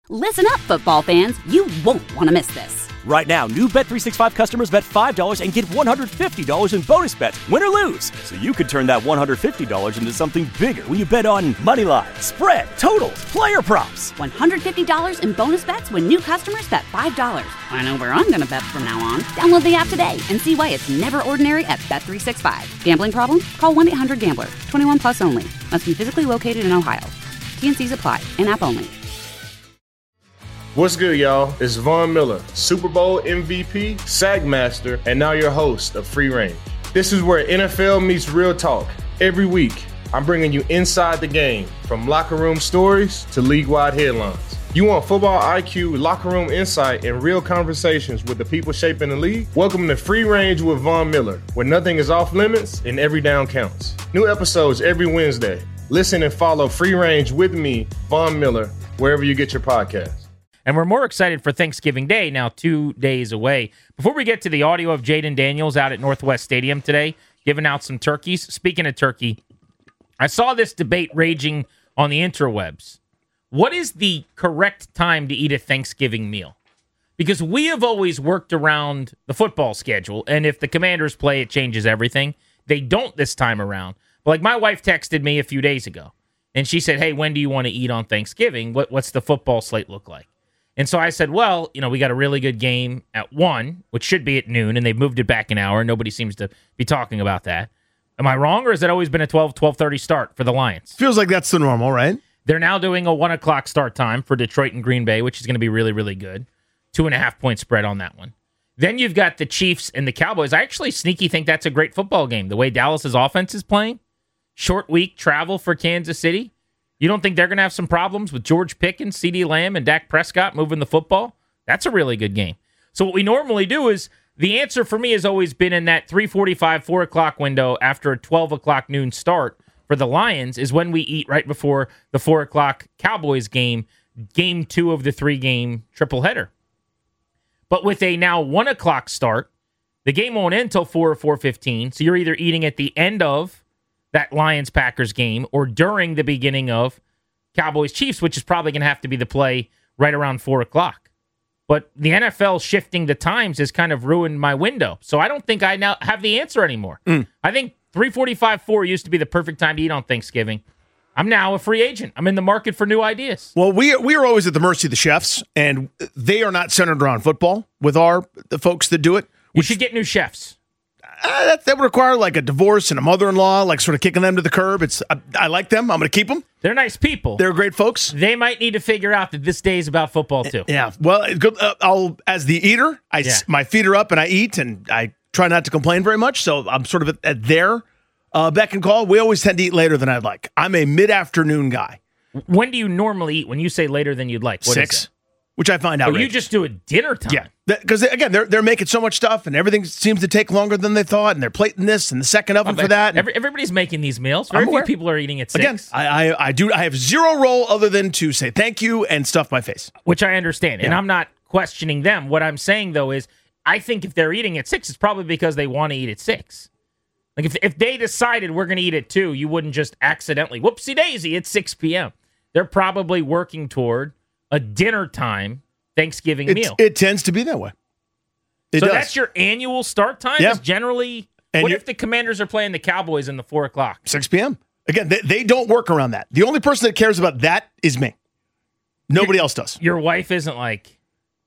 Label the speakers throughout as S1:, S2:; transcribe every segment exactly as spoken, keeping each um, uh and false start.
S1: Listen up, football fans. You won't want to miss this.
S2: Right now, new Bet three sixty-five customers bet five dollars and get one hundred fifty dollars in bonus bets, win or lose. So you could turn that one hundred fifty dollars into something bigger when you bet on money line, spread, totals, player props.
S1: one hundred fifty dollars in bonus bets when new customers bet five dollars. I know where I'm going to bet from now on. Download the app today and see why it's never ordinary at Bet three sixty-five. Gambling problem? Call one eight hundred gambler. twenty-one plus only. Must be physically located in Ohio. T and Cs apply. In-app only.
S3: What's good, y'all? It's Von Miller, Super Bowl M V P, Sack Master, and now your host of Free Range. This is where N F L meets real talk. Every week, I'm bringing you inside the game, from locker room stories to league-wide headlines. You want football I Q, locker room insight, and real conversations with the people shaping the league? Welcome to Free Range with Von Miller, where nothing is off limits and every down counts. New episodes every Wednesday. Listen and follow Free Range with me, Von Miller, wherever you get your podcasts.
S4: And we're more excited for Thanksgiving Day, now two days away. Before we get to the audio of Jayden Daniels out at Northwest Stadium today, giving out some turkeys. Speaking of turkey, I saw this debate raging on the interwebs. What is the correct time to eat a Thanksgiving meal? Because we have always worked around the football schedule, and if the Commanders play, it changes everything. They don't this time around. But like my wife texted me a few days ago, and she said, hey, when do you want to eat on Thanksgiving? What, what's the football slate look like? And so I said, well, you know, we got a really good game at one, which should be at noon, and they've moved it back an hour. Nobody seems to be talking about that. Am I wrong, or has it always been a twelve, twelve thirty start for the Lions?
S5: Feels like that's the normal, right?
S4: They're now doing a one o'clock start time for Detroit and Green Bay, which is going to be really, really good. Two and a half point spread on that one. Then you've got the Chiefs and the Cowboys. I actually sneaky think that's a great football game. The way Dallas's offense is playing, short week travel for Kansas City. You don't think they're going to have some problems with George Pickens, CeeDee Lamb, and Dak Prescott moving the football? That's a really good game. So what we normally do is, the answer for me has always been in that three forty-five, four o'clock window after a twelve o'clock noon start for the Lions is when we eat right before the four o'clock Cowboys game, game two of the three-game triple header. But with a now one o'clock start, the game won't end until four or four fifteen, so you're either eating at the end of that Lions-Packers game or during the beginning of Cowboys-Chiefs, which is probably going to have to be the play right around four o'clock. But the N F L shifting the times has kind of ruined my window. So I don't think I now have the answer anymore. Mm. I think three forty-five, four used to be the perfect time to eat on Thanksgiving. I'm now a free agent. I'm in the market for new ideas.
S5: Well, we we are always at the mercy of the chefs, and they are not centered around football with our the folks that do it.
S4: We should get new chefs.
S5: Uh, that, that would require like a divorce and a mother-in-law, like sort of kicking them to the curb. It's I, I like them. I'm going to keep them.
S4: They're nice people.
S5: They're great folks.
S4: They might need to figure out that this day is about football too.
S5: Yeah. Well, uh, I'll as the eater, I yeah. my feet are up and I eat, and I try not to complain very much. So I'm sort of at, at their uh, beck and call. We always tend to eat later than I'd like. I'm a mid-afternoon guy.
S4: When do you normally eat? When you say later than you'd like, what
S5: Six.
S4: Is it?
S5: Which I find out.
S4: Well, you just do a dinner time.
S5: Yeah, because again, they're they're making so much stuff, and everything seems to take longer than they thought, and they're plating this and the second oven for that.
S4: Every, everybody's making these meals. Very few people are eating at six.
S5: Again, I, I I do. I have zero role other than to say thank you and stuff my face,
S4: which I understand,
S5: yeah.
S4: and I'm not questioning them. What I'm saying though is, I think if they're eating at six, it's probably because they want to eat at six. Like if if they decided we're going to eat at two, you wouldn't just accidentally whoopsie daisy it's six p.m. They're probably working toward a dinner time Thanksgiving
S5: it,
S4: meal.
S5: It tends to be that way. It
S4: so
S5: does.
S4: That's your annual start time?
S5: Yeah.
S4: Is generally,
S5: and
S4: what if the Commanders are playing the Cowboys in the four o'clock?
S5: six p.m. Again, they, they don't work around that. The only person that cares about that is me. Nobody
S4: your,
S5: else does.
S4: Your wife isn't like,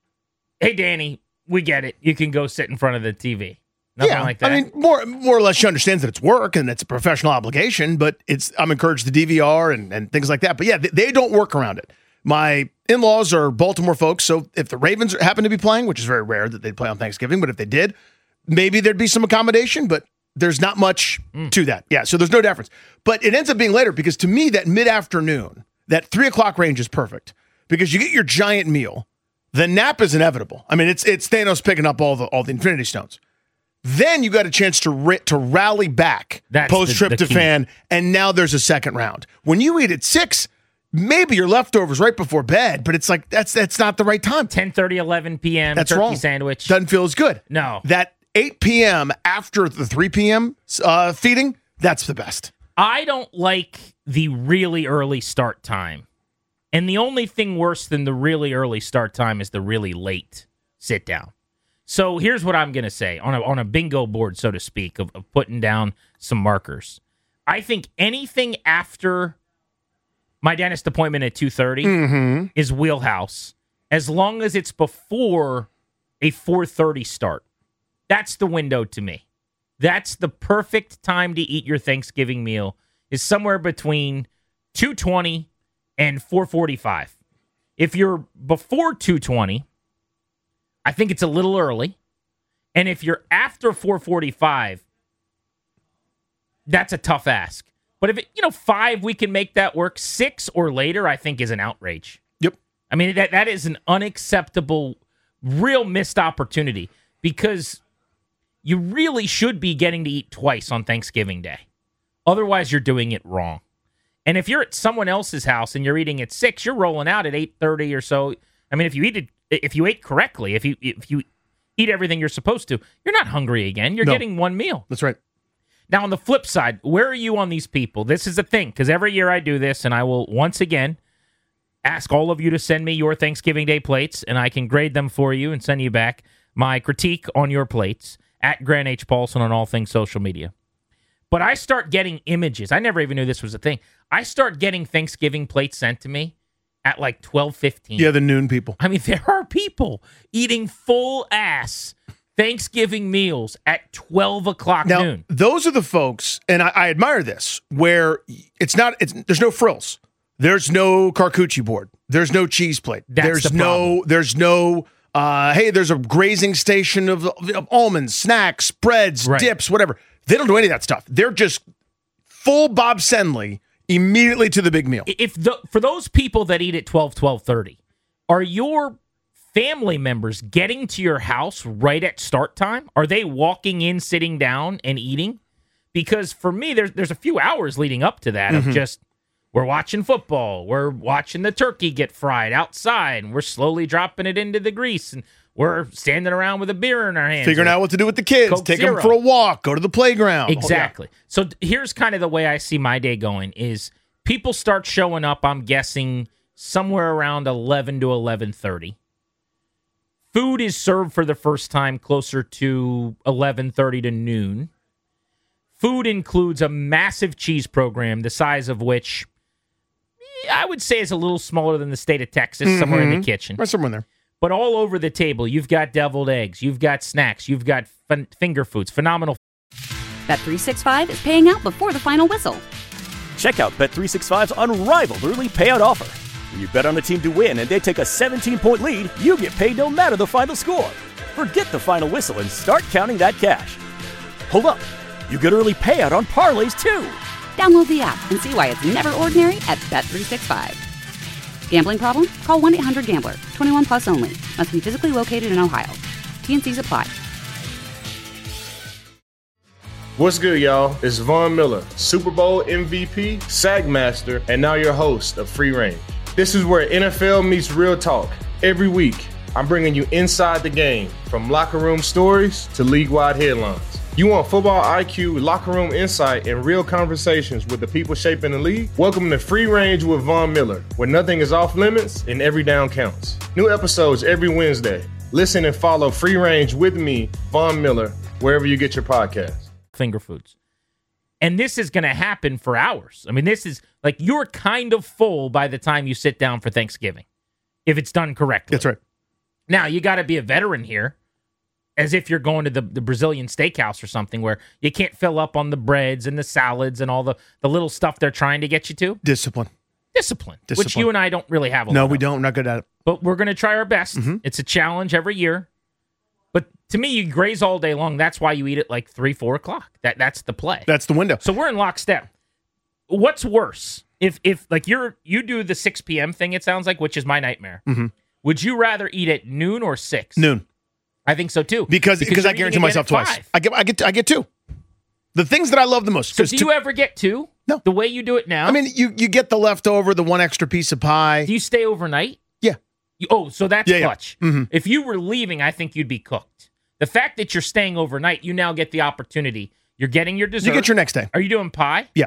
S4: hey, Danny, we get it. You can go sit in front of the T V. Nothing
S5: yeah,
S4: like that.
S5: I mean, more more or less, she understands that it's work and it's a professional obligation, but it's I'm encouraged to D V R and, and things like that. But yeah, they, they don't work around it. My in-laws are Baltimore folks, so if the Ravens happen to be playing, which is very rare that they'd play on Thanksgiving, but if they did, maybe there'd be some accommodation, but there's not much mm. to that. Yeah, so there's no difference. But it ends up being later because to me, that mid-afternoon, that three o'clock range is perfect because you get your giant meal. The nap is inevitable. I mean, it's it's Thanos picking up all the all the Infinity Stones. Then you got a chance to ri- to rally back post-tryptophan, and now there's a second round. When you eat at six, maybe your leftovers right before bed, but it's like that's that's not the right time.
S4: ten thirty, eleven p.m.
S5: That's
S4: turkey
S5: wrong.
S4: Sandwich.
S5: Doesn't feel as good.
S4: No.
S5: That eight p.m. after the three p.m. Uh, feeding, that's the best.
S4: I don't like the really early start time And the only thing worse than the really early start time is the really late sit down. So here's what I'm going to say on a, on a bingo board, so to speak, of, of putting down some markers. I think anything after my dentist appointment at two thirty
S5: Mm-hmm.
S4: is wheelhouse, as long as it's before a four thirty start. That's the window to me. That's the perfect time to eat your Thanksgiving meal, is somewhere between two twenty and four forty-five. If you're before two twenty, I think it's a little early. And if you're after four forty-five, that's a tough ask. But if, it, you know, five, we can make that work. Six or later, I think, is an outrage.
S5: Yep.
S4: I mean, that that is an unacceptable, real missed opportunity, because you really should be getting to eat twice on Thanksgiving Day. Otherwise, you're doing it wrong. And if you're at someone else's house and you're eating at six, you're rolling out at eight thirty or so. I mean, if you eat it, if you ate correctly, if you if you eat everything you're supposed to, you're not hungry again. You're
S5: No.
S4: getting one meal.
S5: That's right.
S4: Now, on the flip side, where are you on these people? This is the thing, because every year I do this, and I will once again ask all of you to send me your Thanksgiving Day plates, and I can grade them for you and send you back my critique on your plates at Grant H. Paulson on all things social media. But I start getting images. I never even knew this was a thing. I start getting Thanksgiving plates sent to me at like twelve fifteen.
S5: Yeah, the noon people.
S4: I mean, there are people eating full-ass Thanksgiving meals at twelve o'clock
S5: Now,
S4: noon.
S5: those are the folks, and I, I admire this, where it's not, it's, there's no frills. There's no charcuterie board. There's no cheese plate.
S4: That's
S5: there's
S4: the
S5: no,
S4: problem.
S5: there's no, uh, hey, there's a grazing station of, of almonds, snacks, breads,
S4: Right.
S5: dips, whatever. They don't do any of that stuff. They're just full Bob Senley immediately to the big meal.
S4: If the, for those people that eat at twelve, twelve thirty, are your family members getting to your house right at start time? Are they walking in, sitting down, and eating? Because for me, there's there's a few hours leading up to that
S5: Mm-hmm.
S4: of just, we're watching football, we're watching the turkey get fried outside, and we're slowly dropping it into the grease, and we're standing around with a beer in our hands.
S5: Figuring
S4: or-
S5: out what to do with the kids.
S4: Coke
S5: Take
S4: Zero.
S5: them for a walk. Go to the playground.
S4: Exactly. So th- here's kind of the way I see my day going is people start showing up, I'm guessing, somewhere around eleven to eleven thirty. Food is served for the first time closer to eleven thirty to noon. Food includes a massive cheese program, the size of which eh, I would say is a little smaller than the state of Texas, somewhere in the kitchen.
S5: There's someone there.
S4: But all over the table, you've got deviled eggs, you've got snacks, you've got fin- finger foods, phenomenal.
S1: Bet three sixty-five is paying out before the final whistle.
S2: Check out Bet three sixty-five's unrivaled early payout offer. When you bet on a team to win and they take a seventeen-point lead, you get paid no matter the final score. Forget the final whistle and start counting that cash. Hold up. You get early payout on parlays, too.
S1: Download the app and see why it's never ordinary at Bet three sixty-five. Gambling problem? Call one eight hundred gambler. twenty-one plus only. Must be physically located in Ohio. T N Cs apply.
S3: What's good, y'all? It's Von Miller, Super Bowl M V P, SAG Master, and now your host of Free Range. This is where N F L meets real talk. Every week, I'm bringing you inside the game, from locker room stories to league-wide headlines. You want football I Q, locker room insight, and real conversations with the people shaping the league? Welcome to Free Range with Von Miller, where nothing is off limits and every down counts. New episodes every Wednesday. Listen and follow Free Range with me, Von Miller, wherever you get your podcasts.
S4: Finger foods. And this is going to happen for hours. I mean, this is like you're kind of full by the time you sit down for Thanksgiving, if it's done correctly.
S5: That's right.
S4: Now, you got to be a veteran here, as if you're going to the, the Brazilian steakhouse or something where you can't fill up on the breads and the salads and all the, the little stuff they're trying to get you to.
S5: Discipline.
S4: Discipline, which
S5: Discipline.
S4: you and I don't really have a
S5: No,
S4: lot
S5: we
S4: of.
S5: don't. We're not good at it.
S4: But we're going to try our best. It's a challenge every year. But to me, you graze all day long. That's why you eat at like three, four o'clock. That That's the play.
S5: That's the window.
S4: So we're in lockstep. What's worse? If if like you're you do the six p.m. thing, it sounds like, which is my nightmare.
S5: Mm-hmm.
S4: Would you rather eat at noon or six?
S5: Noon.
S4: I think so too.
S5: Because because
S4: you're
S5: I guarantee
S4: eating
S5: myself
S4: again at
S5: twice.
S4: five.
S5: I get I get I get two. The things that I love the most.
S4: So
S5: 'cause
S4: do
S5: to-
S4: you ever get two?
S5: No.
S4: The way you do it now?
S5: I mean, you you get the leftover, the one extra piece of pie.
S4: do you stay overnight?
S5: Yeah.
S4: You, oh, so that's
S5: Yeah, yeah.
S4: clutch.
S5: Mhm.
S4: If you were leaving, I think you'd be cooked. The fact that you're staying overnight, you now get the opportunity. You're getting your dessert.
S5: You get your next day.
S4: Are you doing pie?
S5: Yeah.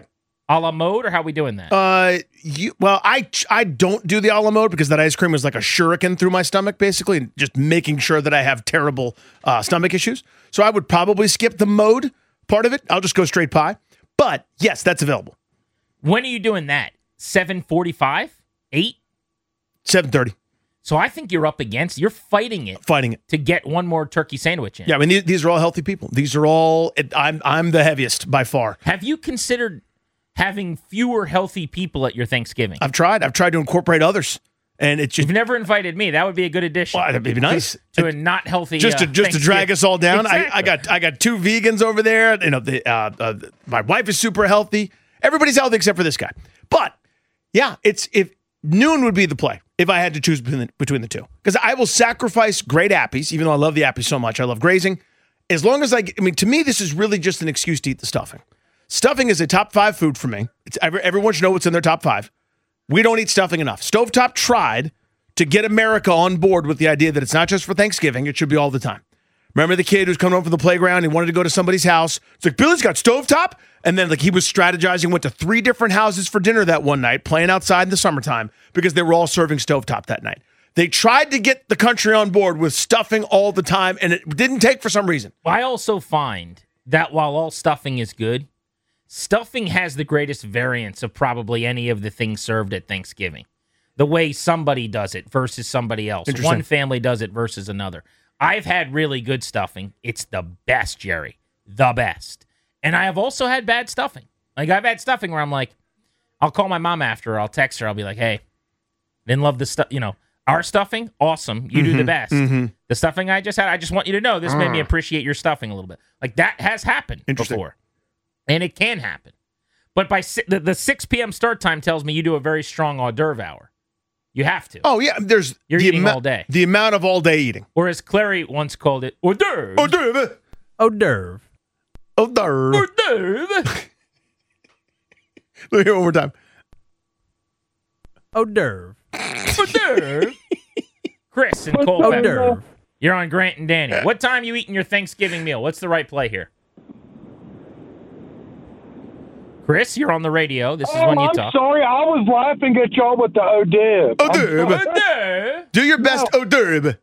S4: A la mode, or how we doing that?
S5: Uh, you well, I I don't do the a la mode because that ice cream was like a shuriken through my stomach, basically, and just making sure that I have terrible uh, stomach issues. So I would probably skip the mode part of it. I'll just go straight pie. But yes, that's available.
S4: When are you doing that? seven forty-five? eight?
S5: seven thirty.
S4: So I think you're up against, you're fighting it.
S5: Fighting it.
S4: To get one more turkey sandwich in.
S5: Yeah, I mean, these, these are all healthy people. These are all, it, I'm I'm the heaviest by far.
S4: Have you considered having fewer healthy people at your Thanksgiving?
S5: I've tried. I've tried to incorporate others. And it's just.
S4: You've never invited me. That would be a good addition.
S5: Well, that'd be nice.
S4: To, to a not healthy
S5: Just to
S4: uh,
S5: just to drag us all down.
S4: Exactly.
S5: I, I got I got two vegans over there. You know, the, uh, uh, my wife is super healthy. Everybody's healthy except for this guy. But yeah, it's if noon would be the play if I had to choose between the, between the two, because I will sacrifice great appies, even though I love the appies so much. I love grazing. As long as I, I mean, to me, this is really just an excuse to eat the stuffing. Stuffing is a top five food for me. It's everyone should know what's in their top five. We don't eat stuffing enough. Stovetop tried to get America on board with the idea that it's not just for Thanksgiving; it should be all the time. Remember the kid who's coming home from the playground? He wanted to go to somebody's house. It's like, Billy's got stovetop? And then like he was strategizing, went to three different houses for dinner that one night, playing outside in the summertime because they were all serving stovetop that night. They tried to get the country on board with stuffing all the time, and it didn't take for some reason.
S4: I also find that while all stuffing is good, stuffing has the greatest variance of probably any of the things served at Thanksgiving. The way somebody does it versus somebody else. One family does it versus another. I've had really good stuffing. It's the best, Jerry. The best. And I have also had bad stuffing. Like, I've had stuffing where I'm like, I'll call my mom after, or I'll text her. I'll be like, hey, didn't love the stuff. You know, our stuffing, awesome. You mm-hmm, do the best. Mm-hmm. The stuffing I just had, I just want you to know this uh. made me appreciate your stuffing a little bit. Like, that has happened before. And it can happen. But by si- the, the six p.m. start time tells me you do a very strong hors d'oeuvre hour. You have to.
S5: Oh, yeah. There's
S4: You're
S5: the
S4: eating
S5: ama-
S4: all day.
S5: The amount of all-day eating.
S4: Or as Clary once called it, hors d'oeuvre.
S5: Hors d'oeuvre.
S6: Hors d'oeuvre.
S5: Hors d'oeuvre.
S4: Hors d'oeuvre.
S5: Let me hear it one more time.
S6: Hors d'oeuvre.
S4: Hors d'oeuvre. Chris and Cole
S6: Hors
S4: Pepper.
S6: d'oeuvre.
S4: You're on Grant and Danny. What time you eating your Thanksgiving meal? What's the right play here? Chris, you're on the radio. This is
S7: oh,
S4: when you
S7: I'm
S4: talk.
S7: sorry. I was laughing at y'all with the hors d'oeuvre.
S5: Hors d'oeuvre.
S4: Hors d'oeuvre.
S5: Do your best hors d'oeuvre.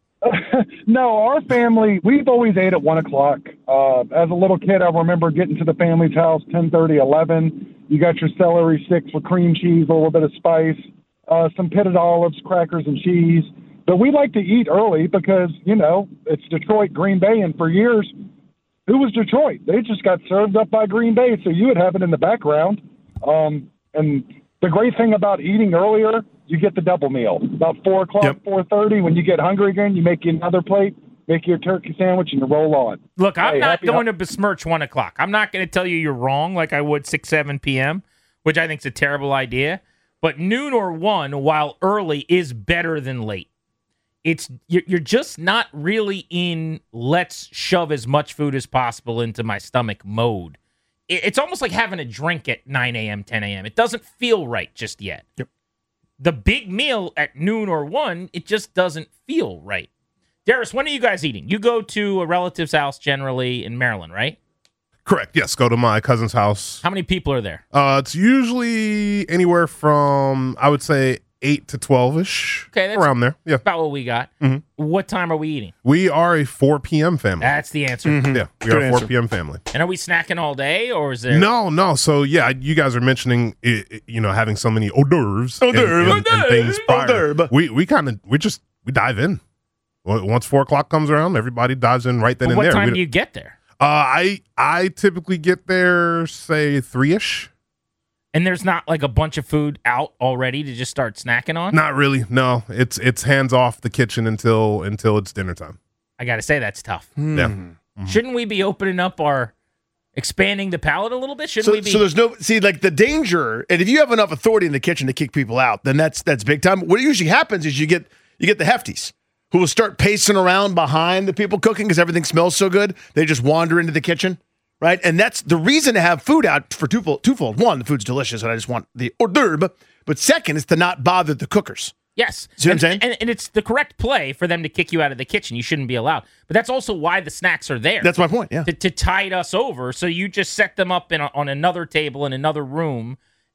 S7: No, our family, we've always ate at one o'clock. Uh, as a little kid, I remember getting to the family's house ten thirty, eleven. You got your celery sticks with cream cheese, a little bit of spice, uh, some pitted olives, crackers, and cheese. But we like to eat early because, you know, it's Detroit, Green Bay, and for years, who was Detroit? They just got served up by Green Bay, so you would have it in the background. Um, and the great thing about eating earlier, you get the double meal. About four o'clock,
S5: yep.
S7: four thirty, when you get hungry again, you make you another plate, make you a turkey sandwich, and you roll on.
S4: Look, I'm
S7: hey,
S4: not
S7: happy,
S4: going to besmirch one o'clock. I'm not going to tell you you're wrong like I would six, seven p.m., which I think is a terrible idea. But noon or one, while early, is better than late. It's you're just not really in let's shove as much food as possible into my stomach mode. It's almost like having a drink at nine a.m., ten a.m. It doesn't feel right just yet.
S5: Yep.
S4: The big meal at noon or one, it just doesn't feel right. Darius, when are you guys eating? You go to a relative's house generally in Maryland, right?
S8: Correct. Yes. Go to my cousin's house.
S4: How many people are there?
S8: Uh, it's usually anywhere from, I would say, eight to twelve-ish.
S4: Okay, that's
S8: around there. Yeah.
S4: About what we got.
S8: Mm-hmm.
S4: What time are we eating?
S8: We are a four p.m. family.
S4: That's the answer.
S8: Mm-hmm. Yeah, we
S5: Good
S8: are a
S5: answer.
S8: four p.m. family.
S4: And are we snacking all day, or is there...
S8: No, no. So, yeah, you guys are mentioning, i- i- you know, having so many hors d'oeuvres
S5: Hors d'oeuvre.
S8: and, and, and things
S5: Hors
S8: prior.
S5: d'oeuvre.
S8: We, we kind of, we just, we dive in. Well, once four o'clock comes around, everybody dives in right then
S4: Well,
S8: and
S4: what
S8: there.
S4: time
S8: We-
S4: do you get there?
S8: Uh, I I typically get there, say, three-ish.
S4: And there's not like a bunch of food out already to just start snacking on?
S8: Not really. No, it's it's hands off the kitchen until until it's dinner time.
S4: I got to say, that's tough.
S8: Yeah.
S5: Mm-hmm.
S4: Shouldn't we be opening up our, expanding the palate a little bit? Shouldn't
S5: So,
S4: we be?
S5: so there's no see like the danger, and if you have enough authority in the kitchen to kick people out, then that's that's big time. What usually happens is you get you get the hefties who will start pacing around behind the people cooking because everything smells so good. They just wander into the kitchen, right? And that's the reason to have food out for twofold. Twofold. One, the food's delicious, and I just want the hors d'oeuvre. But second is to not bother the cookers.
S4: Yes.
S5: See what I'm
S4: and,
S5: saying?
S4: And, and it's the correct play for them to kick you out of the kitchen. You shouldn't be allowed. But that's also why the snacks are there.
S5: That's my point. Yeah.
S4: To, to tide us over. So you just set them up in a, on another table in another room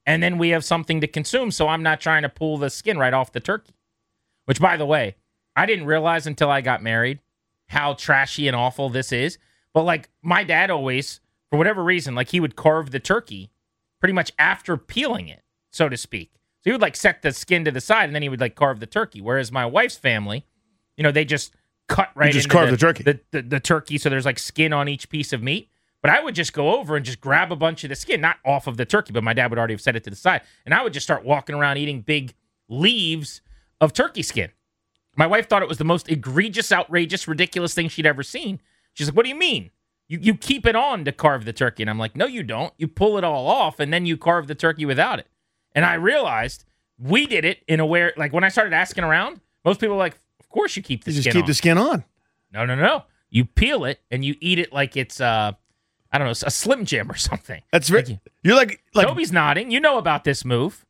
S4: and then we have something to consume, so I'm not trying to pull the skin right off the turkey. Which, by the way, I didn't realize until I got married how trashy and awful this is. But, like, my dad always, for whatever reason, like, he would carve the turkey pretty much after peeling it, so to speak. So he would, like, set the skin to the side, and then he would, like, carve the turkey. Whereas my wife's family, you know, they just cut right
S5: You just
S4: into
S5: carve
S4: the,
S5: the turkey.
S4: The, the, the turkey, so there's, like, skin on each piece of meat. But I would just go over and just grab a bunch of the skin, not off of the turkey, but my dad would already have set it to the side. And I would just start walking around eating big leaves of turkey skin. My wife thought it was the most egregious, outrageous, ridiculous thing she'd ever seen. She's like, what do you mean? You you keep it on to carve the turkey. And I'm like, no, you don't. You pull it all off, and then you carve the turkey without it. And I realized we did it in a way, like when I started asking around, most people were like, of course you keep the
S5: You
S4: skin
S5: just keep
S4: on.
S5: the skin on.
S4: No, no, no. You peel it, and you eat it like it's, uh, I don't know, a Slim Jim or something.
S5: That's very.
S4: Like,
S5: You're like like
S4: Toby's nodding. You know about this move.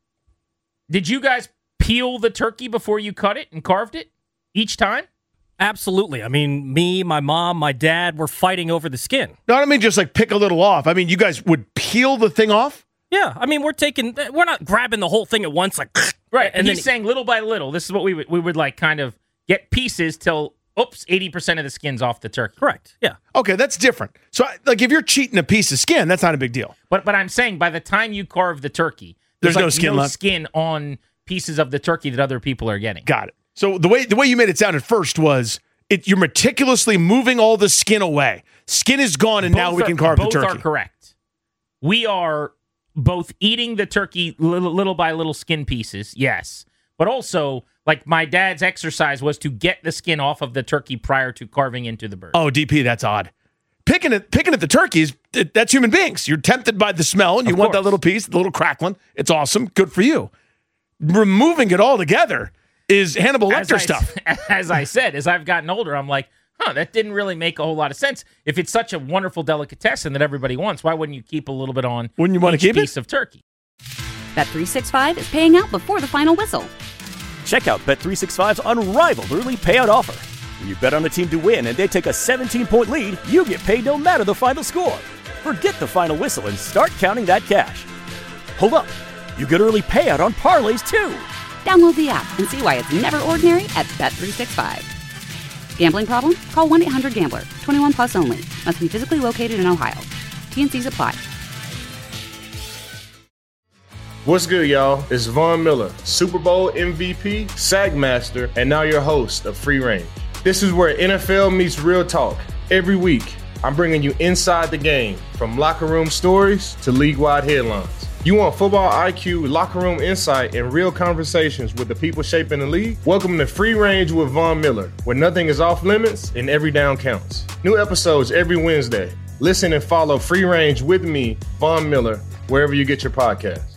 S4: Did you guys peel the turkey before you cut it and carved it each time?
S6: Absolutely. I mean, me, my mom, my dad were fighting over the skin.
S5: No, I don't mean just like pick a little off. I mean, you guys would peel the thing off?
S6: Yeah. I mean, we're taking, we're not grabbing the whole thing at once, like,
S4: Right. And,
S6: and
S4: he's
S6: then
S4: saying little by little. This is what we would, we would like kind of get pieces till, oops, eighty percent of the skin's off the turkey.
S6: correct. Yeah.
S5: Okay, that's different. So, like, if you're cheating a piece of skin, that's not a big deal.
S4: But but I'm saying by the time you carve the turkey,
S5: There's
S4: there's,
S5: no
S4: like
S5: skin
S4: no
S5: left.
S4: skin on pieces of the turkey that other people are getting.
S5: Got it. So the way the way you made it sound at first was it you're meticulously moving all the skin away. Skin is gone, and now
S4: Both
S5: we
S4: are-
S5: can carve the
S4: both
S5: turkey.
S4: are correct. We are both eating the turkey little, little by little skin pieces, yes. But also, like my dad's exercise was to get the skin off of the turkey prior to carving into the bird.
S5: Oh, D P, that's odd. Picking at picking at the turkeys, th- that's human beings. You're tempted by the smell, and you
S4: Of
S5: want that
S4: course.
S5: little piece, the little crackling. It's awesome. Good for you. Removing it all together is Hannibal
S4: as
S5: Lecter
S4: I,
S5: stuff.
S4: As I said, as I've gotten older, I'm like, huh, that didn't really make a whole lot of sense. If it's such a wonderful delicatessen that everybody wants, why wouldn't you keep a little bit on
S5: Wouldn't you wanna
S4: each
S5: keep it?
S4: piece of turkey?
S1: Bet three sixty-five is paying out before the final whistle.
S2: Check out Bet three sixty-five's unrivaled early payout offer. When you bet on a team to win and they take a seventeen-point lead, you get paid no matter the final score. Forget the final whistle and start counting that cash. Hold up. You get early payout on parlays, too.
S1: Download the app and see why it's never ordinary at Bet three sixty-five. Gambling problem? Call one eight hundred gambler. twenty-one plus only. Must be physically located in Ohio. T N Cs apply.
S3: What's good, y'all? It's Von Miller, Super Bowl M V P, Sack Master, and now your host of Free Range. This is where N F L meets real talk. Every week, I'm bringing you inside the game, from locker room stories to league-wide headlines. You want football I Q, locker room insight, and real conversations with the people shaping the league? Welcome to Free Range with Von Miller, where nothing is off limits and every down counts. New episodes every Wednesday. Listen and follow Free Range with me, Von Miller, wherever you get your podcasts.